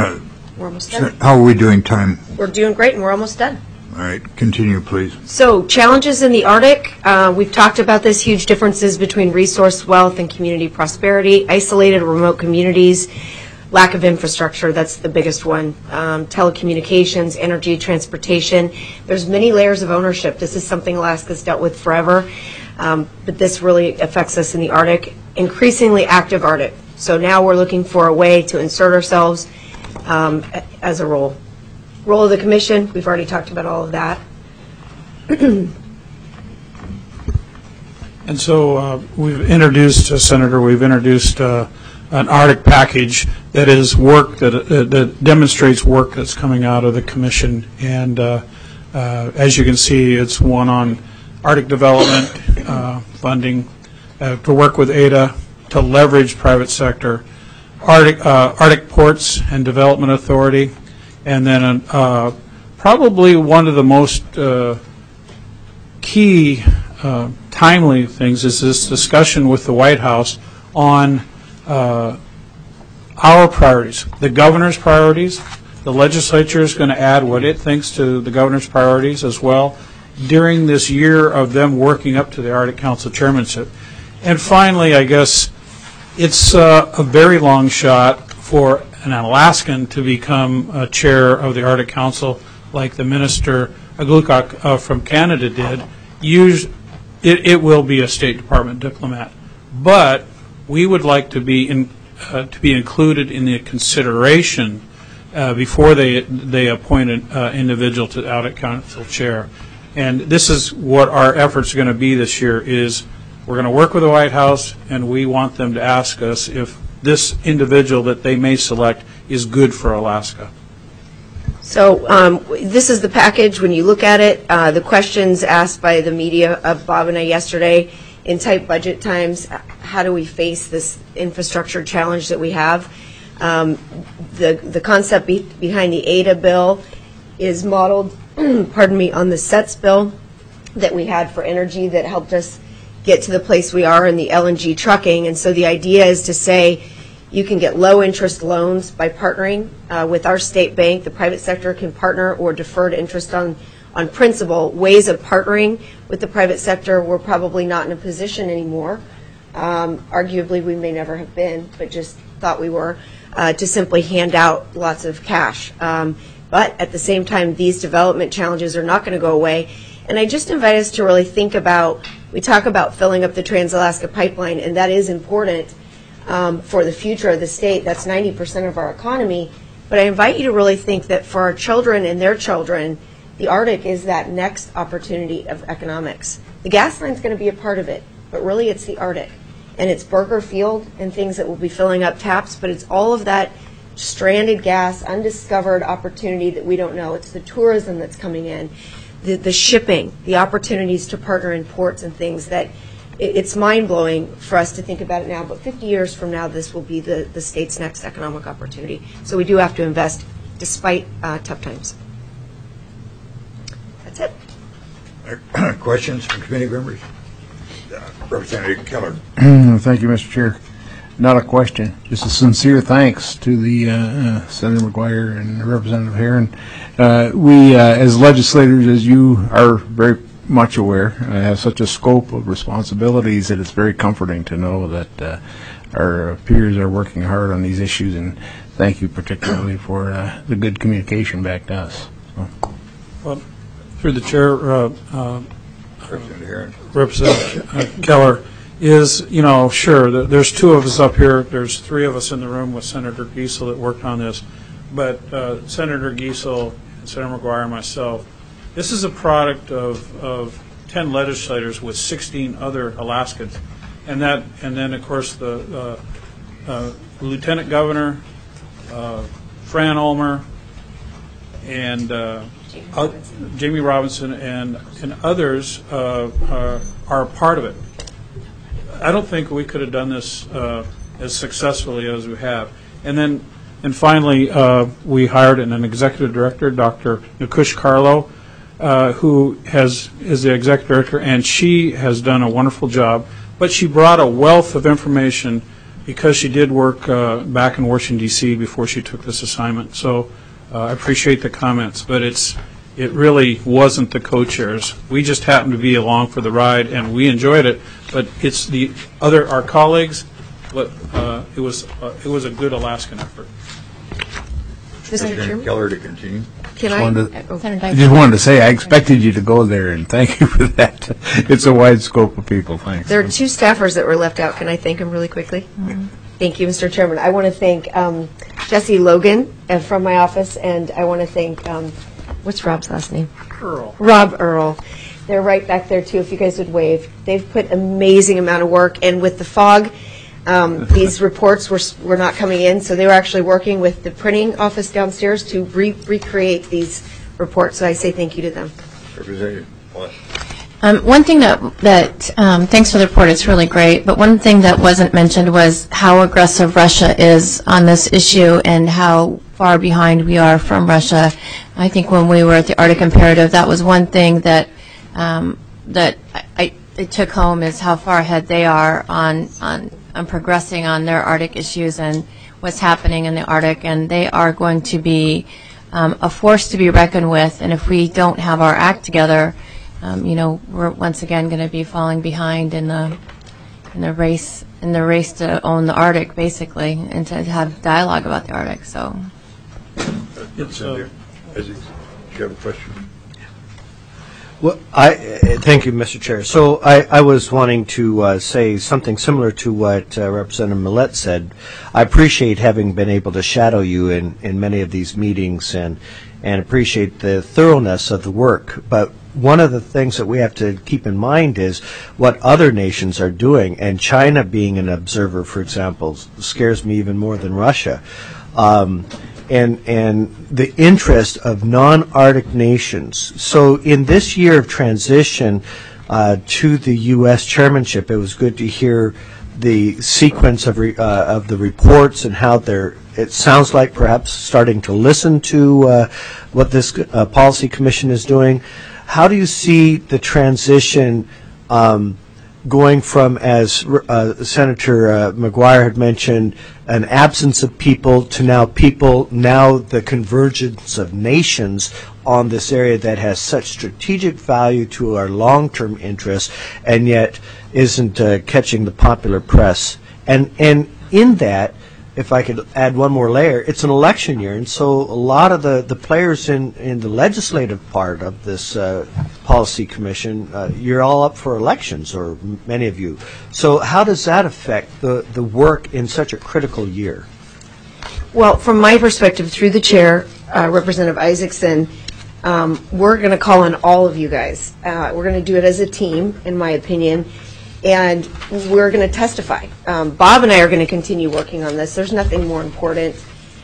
We're almost done. How are we doing time? We're doing great, and we're almost done. All right, continue, please. So challenges in the Arctic, uh, we've talked about this, huge differences between resource wealth and community prosperity, isolated remote communities, lack of infrastructure, that's the biggest one, um, telecommunications, energy, transportation. There's many layers of ownership. This is something Alaska's dealt with forever, um, but this really affects us in the Arctic. Increasingly active Arctic. So now we're looking for a way to insert ourselves um, as a role. Role of the commission, we've already talked about all of that. And so uh, we've introduced, uh, Senator, we've introduced uh, an Arctic package that is work that, uh, that demonstrates work that's coming out of the commission. And uh, uh, as you can see, it's one on Arctic development uh, funding uh, to work with A D A to leverage private sector, Arctic, uh, Arctic Ports and Development Authority, and then uh, probably one of the most uh, key uh, timely things is this discussion with the White House on uh, our priorities, the governor's priorities. The legislature is going to add what it thinks to the governor's priorities as well during this year of them working up to the Arctic Council chairmanship. And finally, I guess it's uh, a very long shot for an Alaskan to become a chair of the Arctic Council like the Minister Aglukok uh, from Canada did. Use, it, it will be a State Department diplomat. But we would like to be in, uh, to be included in the consideration uh, before they they appoint an uh, individual to the Arctic Council chair. And this is what our efforts are going to be this year is we're going to work with the White House, and we want them to ask us if this individual that they may select is good for Alaska. So um, this is the package. When you look at it, uh, the questions asked by the media of Bob and I yesterday, in tight budget times, how do we face this infrastructure challenge that we have? Um, the, the concept be behind the A D A bill is modeled, pardon me, on the S E T S bill that we had for energy that helped us get to the place we are in the L N G trucking. And so the idea is to say you can get low interest loans by partnering uh, with our state bank. The private sector can partner or deferred interest on, on principal. Ways of partnering with the private sector, we're probably not in a position anymore. Um, arguably, we may never have been, but just thought we were, uh, to simply hand out lots of cash. Um, but at the same time, these development challenges are not going to go away. And I just invite us to really think about, we talk about filling up the Trans-Alaska Pipeline, and that is important um, for the future of the state. That's ninety percent of our economy. But I invite you to really think that for our children and their children, the Arctic is that next opportunity of economics. The gas line is going to be a part of it, but really it's the Arctic. And it's Burger Field and things that will be filling up taps, but it's all of that stranded gas, undiscovered opportunity that we don't know. It's the tourism that's coming in. The, the shipping, the opportunities to partner in ports and things that it, it's mind-blowing for us to think about it now, but fifty years from now, this will be the, the state's next economic opportunity. So we do have to invest despite uh, tough times. That's it. Questions from committee members? Uh, Representative Keller. Thank you, Mister Chair. Not a question, just a sincere thanks to the uh, uh, Senator McGuire and Representative Herron. Uh, we, uh, as legislators, as you are very much aware, uh, have such a scope of responsibilities that it's very comforting to know that uh, our peers are working hard on these issues, and thank you particularly for uh, the good communication back to us. So. Well, through the chair, uh, uh, Representative Herron. Representative uh, Keller, is, you know, sure, there's two of us up here, there's three of us in the room with Senator Giesel that worked on this, but uh, Senator Giesel and Senator McGuire and myself, this is a product of, of ten legislators with sixteen other Alaskans, and that, and then of course the uh, uh, Lieutenant Governor, uh, Fran Ulmer, and uh, uh, Jamie Robinson, and, and others uh, uh, are a part of it. I don't think we could have done this uh, as successfully as we have. And then, and finally, uh, we hired an, an executive director, Doctor Nikush Carlo, uh, who has is the executive director, and she has done a wonderful job. But she brought a wealth of information because she did work uh, back in Washington, D C before she took this assignment. So uh, I appreciate the comments, but it's it really wasn't the co-chairs. We just happened to be along for the ride, and we enjoyed it. But it's the other our colleagues. But uh, it was uh, it was a good Alaskan effort. Mister Senator Chairman, Keller to continue. can I? wanted to- oh, Senator I Dyson. just wanted to say, I expected you to go there, and thank you for that. It's a wide scope of people, thanks. There are two staffers that were left out. Can I thank them really quickly? Thank you, Mister Chairman. I want to thank um, Jesse Logan uh, from my office, and I want to thank, um, what's Rob's last name? Earl. Rob Earl. They're right back there, too, if you guys would wave. They've put amazing amount of work, and with the fog, um, these reports were s- were not coming in, so they were actually working with the printing office downstairs to re- recreate these reports, so I say thank you to them. Representative Millett. Um, one thing that, that um, thanks for the report, it's really great, but one thing that wasn't mentioned was how aggressive Russia is on this issue and how far behind we are from Russia. I think when we were at the Arctic Imperative, that was one thing that um, that I, I, I took home is how far ahead they are on, on, on progressing on their Arctic issues and what's happening in the Arctic, and they are going to be um, a force to be reckoned with, and if we don't have our act together, Um, you know, we're once again going to be falling behind in the in the race in the race to own the Arctic, basically, and to have dialogue about the Arctic. So, It's, uh, Senator Isaacs, do you have a question? Well, I, uh, thank you, Mister Chair. So I, I was wanting to uh, say something similar to what uh, Representative Millett said. I appreciate having been able to shadow you in, in many of these meetings and, and appreciate the thoroughness of the work. But one of the things that we have to keep in mind is what other nations are doing, and China being an observer, for example, scares me even more than Russia. Um, and and the interest of non-Arctic nations. So in this year of transition uh, to the U S chairmanship, it was good to hear the sequence of re, uh, of the reports and how they're, it sounds like perhaps starting to listen to uh, what this uh, policy commission is doing. How do you see the transition um, going from, as uh, Senator uh, McGuire had mentioned, an absence of people to now people, now the convergence of nations on this area that has such strategic value to our long-term interests and yet isn't uh, catching the popular press? And, and in that, if I could add one more layer, it's an election year, and so a lot of the, the players in, in the legislative part of this uh, policy commission, uh, you're all up for elections, or m- many of you. So how does that affect the, the work in such a critical year? Well, from my perspective, through the chair, uh, Representative Isaacson, um, we're going to call on all of you guys. Uh, we're going to do it as a team, in my opinion, and we're going to testify. Um, Bob and I are going to continue working on this. There's nothing more important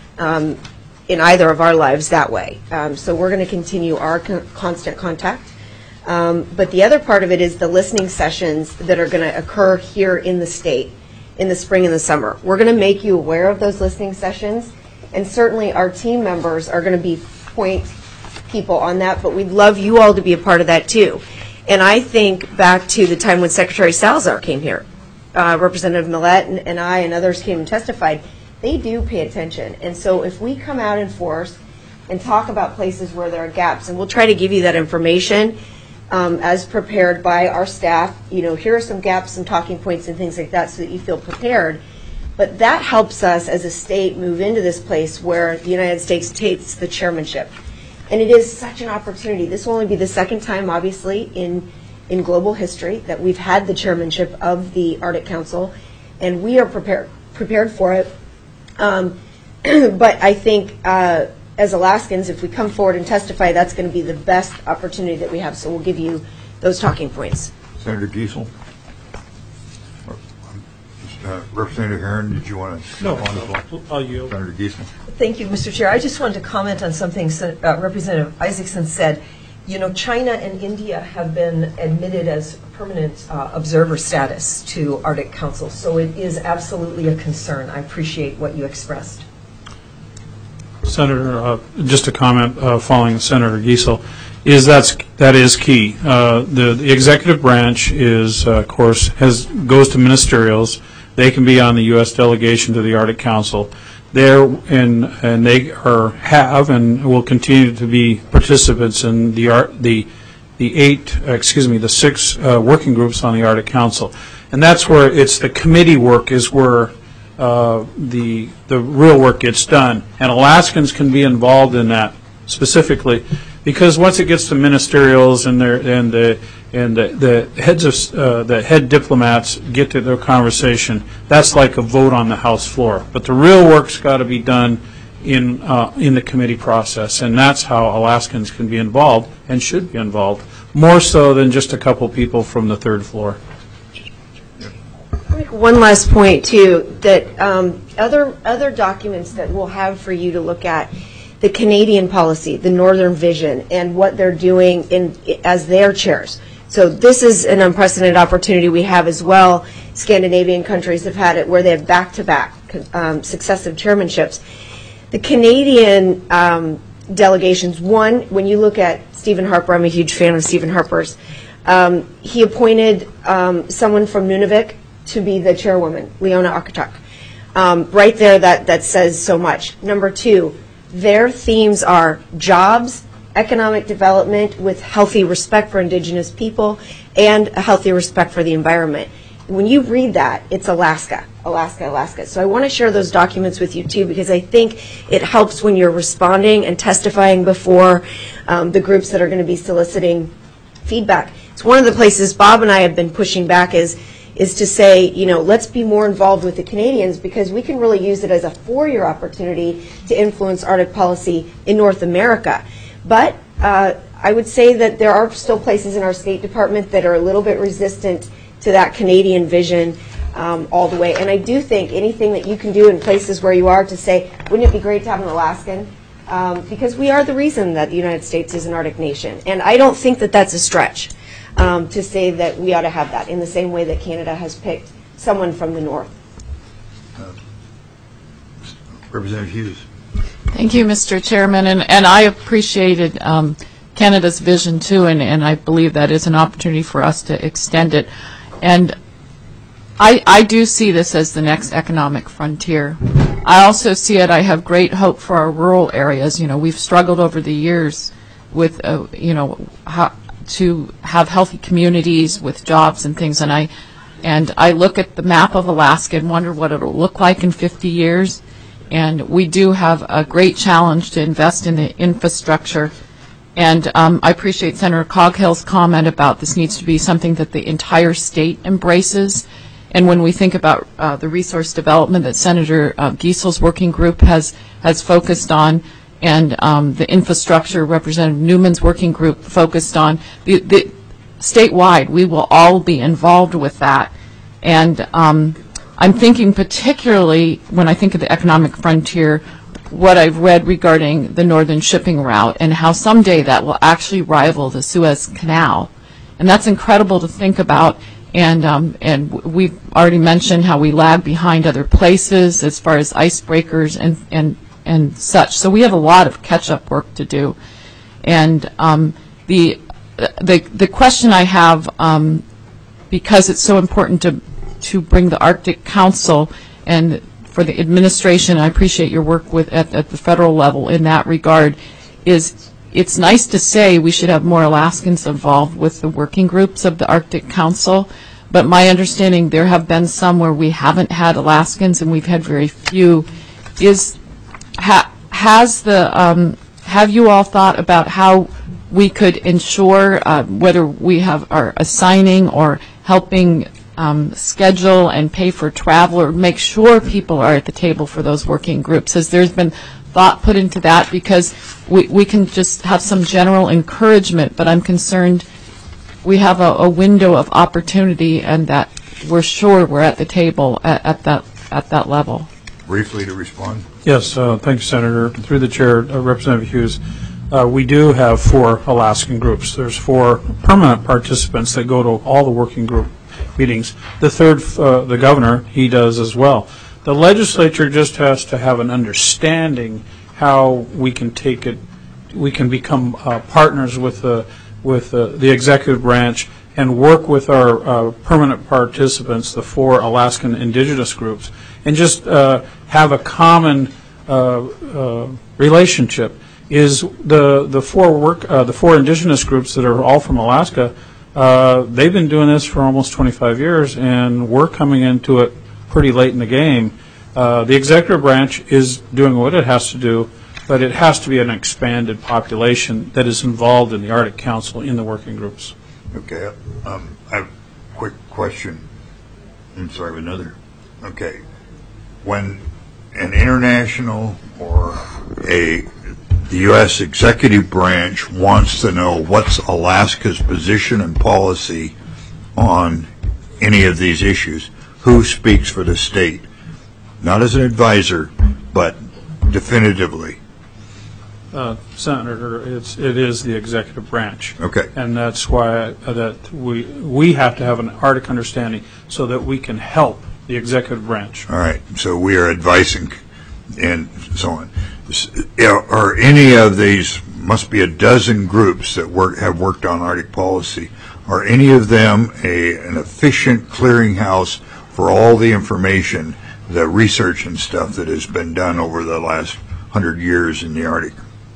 um, in either of our lives that way. Um, so we're going to continue our con- constant contact. Um, but the other part of it is the listening sessions that are going to occur here in the state in the spring and the summer. We're going to make you aware of those listening sessions, and certainly our team members are going to be point people on that, but we'd love you all to be a part of that too. And I think back to the time when Secretary Salazar came here, uh, Representative Millett and, and I and others came and testified. They do pay attention. And so if we come out in force and talk about places where there are gaps, and we'll try to give you that information um, as prepared by our staff, you know, here are some gaps, some talking points and things like that so that you feel prepared. But that helps us as a state move into this place where the United States takes the chairmanship. And it is such an opportunity. This will only be the second time, obviously, in in global history that we've had the chairmanship of the Arctic Council, and we are prepared prepared for it. Um, but I think uh, as Alaskans, if we come forward and testify, that's going to be the best opportunity that we have. So we'll give you those talking points. Senator Giesel? Uh, Representative Herron, did you want to? No, I'll yield. Senator Giesel? Thank you, Mister Chair. I just wanted to comment on something Sen- uh, Representative Isaacson said. You know, China and India have been admitted as permanent uh, observer status to Arctic Council, so it is absolutely a concern. I appreciate what you expressed. Senator, uh, just a comment uh, following Senator Giesel, is that's that is key. Uh, the, the executive branch is, uh, of course, has goes to ministerials. they can be on the U S delegation to the Arctic Council. There, and and they are have and will continue to be participants in the art the the eight excuse me the six uh, working groups on the Arctic Council, and that's where it's the committee work is where uh, the the real work gets done, and Alaskans can be involved in that specifically, because once it gets to ministerials and their and the and the, the heads of uh, the head diplomats get to their conversation, that's like a vote on the House floor. But the real work's got to be done in uh, in the committee process, and that's how Alaskans can be involved and should be involved, more so than just a couple people from the third floor. One last point too, that um, other other documents that we'll have for you to look at, the Canadian policy, the Northern Vision, and what they're doing in as their chairs. So this is an unprecedented opportunity we have as well. Scandinavian countries have had it where they have back-to-back um, successive chairmanships. The Canadian um, delegations, one, when you look at Stephen Harper, I'm a huge fan of Stephen Harper's, um, he appointed um, someone from Nunavik to be the chairwoman, Leona Akatuk. Um, right there, that, that says so much. Number two, their themes are jobs, economic development with healthy respect for Indigenous people, and a healthy respect for the environment. When you read that, it's Alaska, Alaska, Alaska. So I want to share those documents with you too, because I think it helps when you're responding and testifying before um, the groups that are going to be soliciting feedback. It's one of the places Bob and I have been pushing back is is to say, you know, let's be more involved with the Canadians, because we can really use it as a four-year opportunity to influence Arctic policy in North America. But uh, I would say that there are still places in our State Department that are a little bit resistant to that Canadian vision um, all the way. And I do think anything that you can do in places where you are to say, wouldn't it be great to have an Alaskan? Um, because we are the reason that the United States is an Arctic nation. And I don't think that that's a stretch um, to say that we ought to have that in the same way that Canada has picked someone from the north. Uh, Representative Hughes. Thank you, Mister Chairman, and, and I appreciated um, Canada's vision too, and, and I believe that is an opportunity for us to extend it. And I, I do see this as the next economic frontier. I also see it, I have great hope for our rural areas. You know, we've struggled over the years with, uh, you know, how to have healthy communities with jobs and things, and I, and I look at the map of Alaska and wonder what it'll look like in fifty years. And we do have a great challenge to invest in the infrastructure. And um, I appreciate Senator Coghill's comment about this needs to be something that the entire state embraces. And when we think about uh, the resource development that Senator uh, Giesel's working group has, has focused on, and um, the infrastructure Representative Newman's working group focused on, the, the statewide, we will all be involved with that. And um, I'm thinking particularly, when I think of the economic frontier, what I've read regarding the northern shipping route and how someday that will actually rival the Suez Canal. And that's incredible to think about. And, um, and we've already mentioned how we lag behind other places as far as icebreakers and, and, and such. So we have a lot of catch-up work to do. And um, the, the, the question I have, um, because it's so important to to bring the Arctic Council and for the administration, I appreciate your work with at, at the federal level in that regard, is it's nice to say we should have more Alaskans involved with the working groups of the Arctic Council, but my understanding there have been some where we haven't had Alaskans and we've had very few. Is ha, has the um, have you all thought about how we could ensure uh, whether we have are assigning or helping Um, schedule and pay for travel, or make sure people are at the table for those working groups? Has there's been thought put into that? Because we, we can just have some general encouragement, but I'm concerned we have a, a window of opportunity and that we're sure we're at the table at, at that at that level. Briefly to respond. Yes, uh, thank you, Senator. Through the chair, uh, Representative Hughes, uh, we do have four Alaskan groups. There's four permanent participants that go to all the working group meetings. The third, uh, the governor, he does as well. The legislature just has to have an understanding how we can take it, we can become uh, partners with the with the, the executive branch and work with our uh, permanent participants, the four Alaskan indigenous groups, and just uh, have a common uh, uh, relationship. Is the the four work uh, the four indigenous groups that are all from Alaska? Uh, they've been doing this for almost twenty-five years, and we're coming into it pretty late in the game. Uh, the executive branch is doing what it has to do, but it has to be an expanded population that is involved in the Arctic Council in the working groups. Okay, um, I have a quick question. I'm sorry, another. Okay, when an international or a the U S executive branch wants to know what's Alaska's position and policy on any of these issues, who speaks for the state? Not as an advisor, but definitively. Uh, Senator, it's, it is the executive branch. Okay. And that's why uh, that we, we have to have an Arctic understanding so that we can help the executive branch. All right, so we are advising and so on. Are any of these, must be a dozen groups that work, have worked on Arctic policy, are any of them a, an efficient clearinghouse for all the information, the research and stuff that has been done over the last hundred years in the Arctic?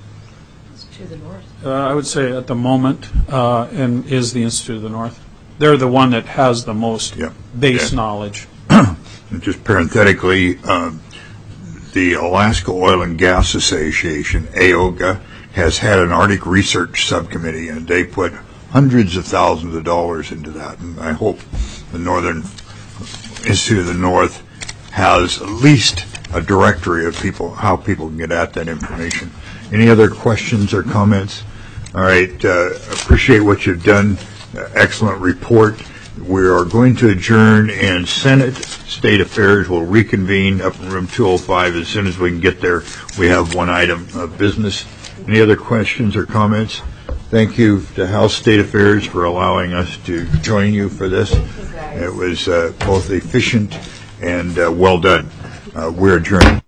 To the north. Uh, I would say at the moment, uh, and is the Institute of the North. They're the one that has the most Yep. base Yeah. knowledge. And just parenthetically, um, the Alaska Oil and Gas Association, A O G A, has had an Arctic research subcommittee, and they put hundreds of thousands of dollars into that. And I hope the Northern Institute of the North has at least a directory of people, how people can get at that information. Any other questions or comments? All right, uh, appreciate what you've done. Uh, excellent report. We are going to adjourn, and Senate State Affairs will reconvene up in room two oh five as soon as we can get there. We have one item of business. Any other questions or comments? Thank you to House State Affairs for allowing us to join you for this. It was uh, both efficient and uh, well done. Uh, we're adjourned.